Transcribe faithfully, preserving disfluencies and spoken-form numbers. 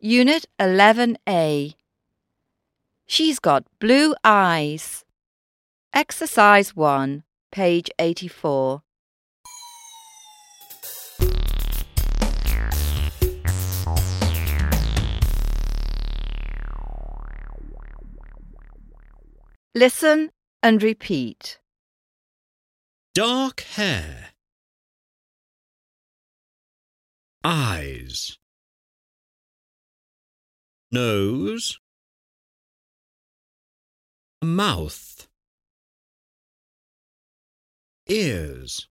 Unit eleven A. She's got blue eyes. Exercise one, page eighty-four. Listen and repeat. Dark hair. Eyes. Nose. Mouth. Ears.